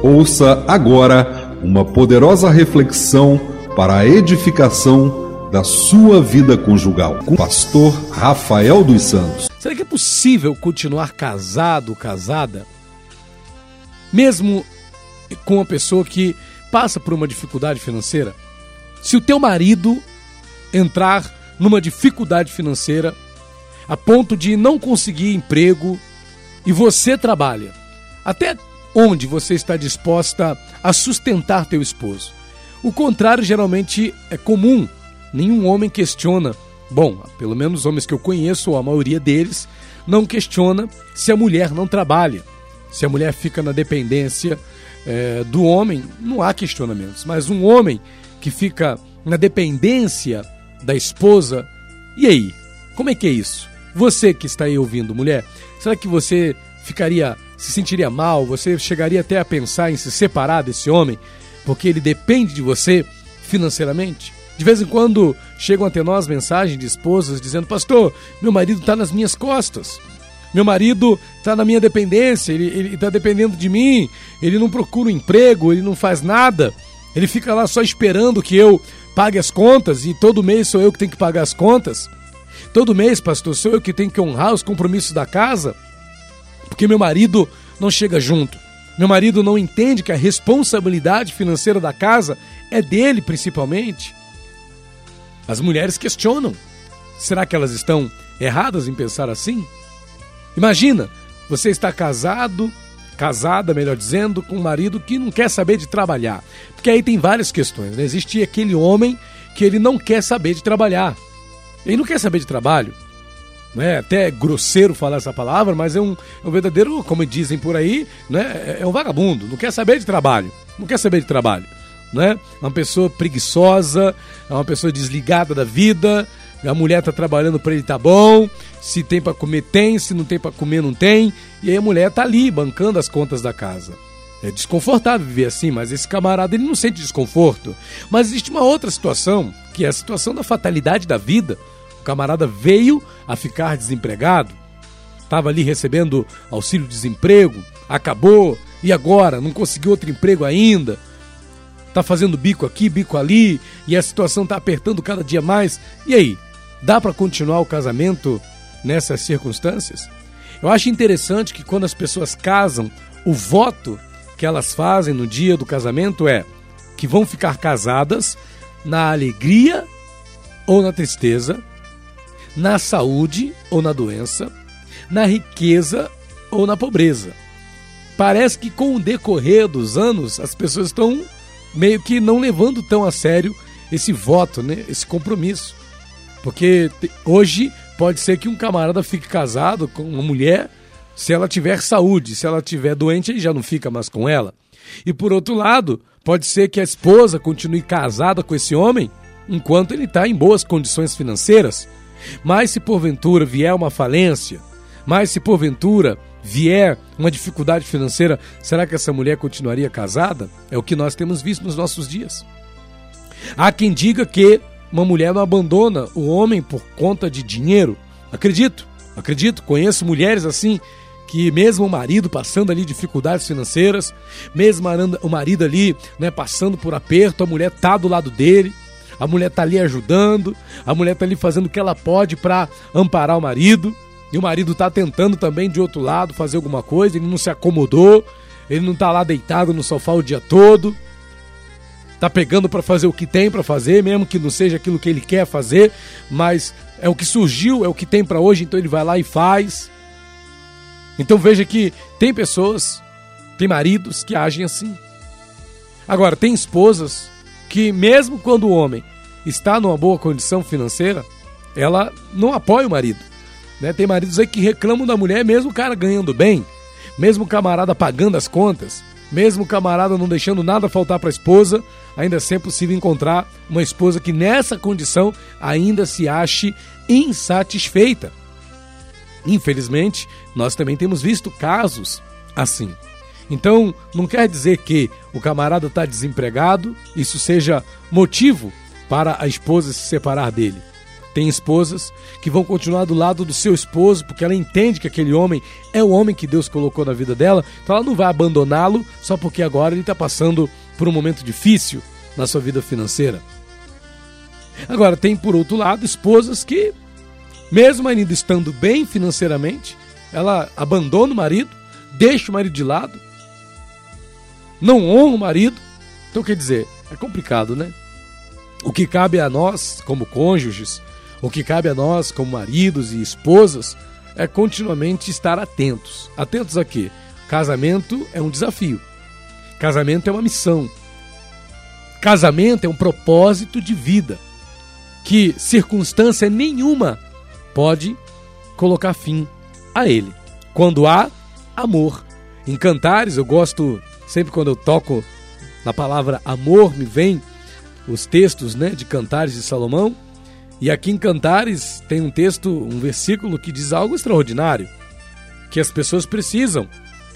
Ouça agora uma poderosa reflexão para a edificação da sua vida conjugal, com o pastor Rafael dos Santos. Será que é possível continuar casado, casada, mesmo com uma pessoa que passa por uma dificuldade financeira? Se o teu marido entrar numa dificuldade financeira a ponto de não conseguir emprego e você trabalha, até onde você está disposta a sustentar teu esposo? O contrário geralmente é comum. Nenhum homem questiona, bom, pelo menos os homens que eu conheço, ou a maioria deles, não questiona se a mulher não trabalha. Se a mulher fica na dependência do homem, não há questionamentos. Mas um homem que fica na dependência da esposa, e aí? Como é que é isso? Você que está aí ouvindo, mulher, será que você se sentiria mal? Você chegaria até a pensar em se separar desse homem porque ele depende de você financeiramente? De vez em quando chegam até nós mensagens de esposas dizendo: pastor, meu marido está nas minhas costas, meu marido está na minha dependência, ele está dependendo de mim, ele não procura um emprego, ele não faz nada, ele fica lá só esperando que eu pague as contas, e todo mês sou eu que tenho que pagar as contas. Todo mês, pastor, sou eu que tenho que honrar os compromissos da casa, porque meu marido não chega junto. Meu marido não entende que a responsabilidade financeira da casa é dele, principalmente. As mulheres questionam. Será que elas estão erradas em pensar assim? Imagina, você está casada, melhor dizendo, com um marido que não quer saber de trabalhar. Porque aí tem várias questões, né? Existe aquele homem que ele não quer saber de trabalhar. Ele não quer saber de trabalho. Não é até grosseiro falar essa palavra, mas é um verdadeiro, como dizem por aí, né? É um vagabundo, não quer saber de trabalho. Não quer saber de trabalho. Né? É uma pessoa preguiçosa, é uma pessoa desligada da vida. A mulher está trabalhando para ele, tá bom. Se tem para comer, tem. Se não tem para comer, não tem. E aí a mulher está ali, bancando as contas da casa. É desconfortável viver assim, mas esse camarada ele não sente desconforto. Mas existe uma outra situação, que é a situação da fatalidade da vida. O camarada veio a ficar desempregado, estava ali recebendo auxílio-desemprego, acabou, e agora? Não conseguiu outro emprego ainda, está fazendo bico aqui, bico ali, e a situação está apertando cada dia mais. E aí, dá para continuar o casamento nessas circunstâncias? Eu acho interessante que quando as pessoas casam, o voto que elas fazem no dia do casamento é que vão ficar casadas na alegria ou na tristeza, na saúde ou na doença, na riqueza ou na pobreza. Parece que com o decorrer dos anos, as pessoas estão meio que não levando tão a sério esse voto, né? Esse compromisso. Porque hoje pode ser que um camarada fique casado com uma mulher se ela tiver saúde, se ela tiver doente, ele já não fica mais com ela. E por outro lado, pode ser que a esposa continue casada com esse homem enquanto ele está em boas condições financeiras. Mas se porventura vier uma falência, mas se porventura vier uma dificuldade financeira, será que essa mulher continuaria casada? É o que nós temos visto nos nossos dias. Há quem diga que uma mulher não abandona o homem por conta de dinheiro. Acredito, conheço mulheres assim, que mesmo o marido passando ali dificuldades financeiras, mesmo o marido ali, né, passando por aperto, a mulher está do lado dele, a mulher está ali ajudando, a mulher está ali fazendo o que ela pode para amparar o marido, e o marido está tentando também de outro lado fazer alguma coisa, ele não se acomodou, ele não está lá deitado no sofá o dia todo, está pegando para fazer o que tem para fazer, mesmo que não seja aquilo que ele quer fazer, mas é o que surgiu, é o que tem para hoje, então ele vai lá e faz. Então veja que tem pessoas, tem maridos que agem assim. Agora, tem esposas que mesmo quando o homem está numa boa condição financeira, ela não apoia o marido. Né? Tem maridos aí que reclamam da mulher, mesmo o cara ganhando bem, mesmo o camarada pagando as contas, mesmo o camarada não deixando nada faltar para a esposa, ainda assim é possível encontrar uma esposa que nessa condição ainda se ache insatisfeita. Infelizmente, nós também temos visto casos assim. Então, não quer dizer que o camarada está desempregado, isso seja motivo para a esposa se separar dele. Tem esposas que vão continuar do lado do seu esposo porque ela entende que aquele homem é o homem que Deus colocou na vida dela, então ela não vai abandoná-lo só porque agora ele está passando por um momento difícil na sua vida financeira. Agora, tem por outro lado esposas que, mesmo ainda estando bem financeiramente, ela abandona o marido, deixa o marido de lado, não honra o marido. Então, quer dizer, é complicado, né? O que cabe a nós como cônjuges, o que cabe a nós como maridos e esposas, é continuamente estar atentos. Atentos a quê? Casamento é um desafio. Casamento é uma missão. Casamento é um propósito de vida que circunstância nenhuma pode colocar fim a ele. Quando há amor. Em Cantares, eu gosto, sempre quando eu toco na palavra amor, me vem os textos, né, de Cantares de Salomão. E aqui em Cantares tem um texto, um versículo que diz algo extraordinário, que as pessoas precisam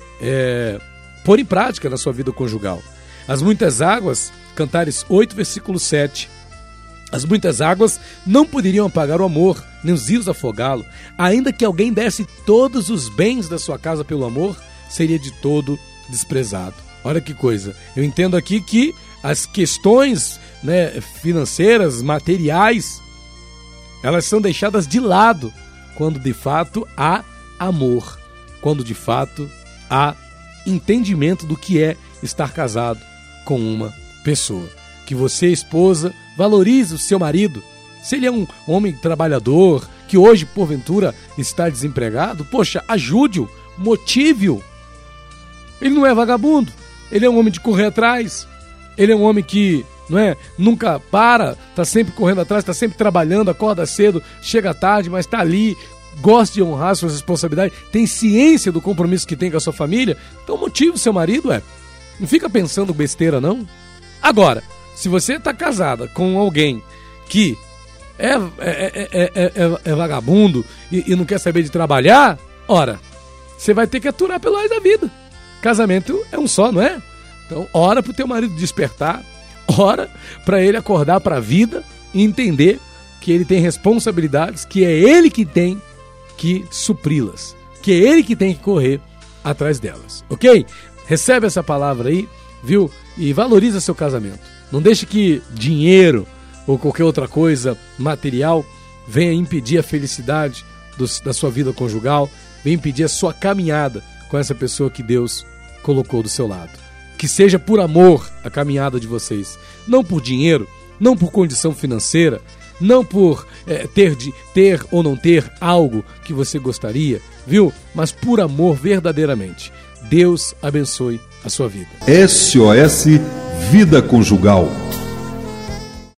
pôr em prática na sua vida conjugal. As muitas águas, Cantares 8, versículo 7, as muitas águas não poderiam apagar o amor, nem os rios afogá-lo. Ainda que alguém desse todos os bens da sua casa pelo amor, seria de todo desprezado. Olha que coisa. Eu entendo aqui que as questões, né, financeiras, materiais, elas são deixadas de lado quando de fato há amor, quando de fato há entendimento do que é estar casado com uma pessoa. Que você, esposa, valorize o seu marido. Se ele é um homem trabalhador, que hoje, porventura, está desempregado, poxa, ajude-o, motive-o. Ele não é vagabundo, ele é um homem de correr atrás, ele é um homem que nunca para, está sempre correndo atrás, está sempre trabalhando, acorda cedo, chega tarde, mas está ali, gosta de honrar suas responsabilidades, tem ciência do compromisso que tem com a sua família. Então motive o seu marido, não fica pensando besteira, não. Agora, se você está casada com alguém que é vagabundo e não quer saber de trabalhar, ora, você vai ter que aturar pelo resto da vida. Casamento é um só, não é? Então, ora para o teu marido despertar, ora para ele acordar para a vida e entender que ele tem responsabilidades, que é ele que tem que supri-las, que é ele que tem que correr atrás delas, ok? Recebe essa palavra aí, viu? E valoriza seu casamento. Não deixe que dinheiro ou qualquer outra coisa material venha impedir a felicidade da sua vida conjugal, venha impedir a sua caminhada com essa pessoa que Deus colocou do seu lado. Que seja por amor a caminhada de vocês, não por dinheiro, não por condição financeira, não por ter ou não ter algo que você gostaria, viu? Mas por amor verdadeiramente. Deus abençoe a sua vida. SOS Vida Conjugal.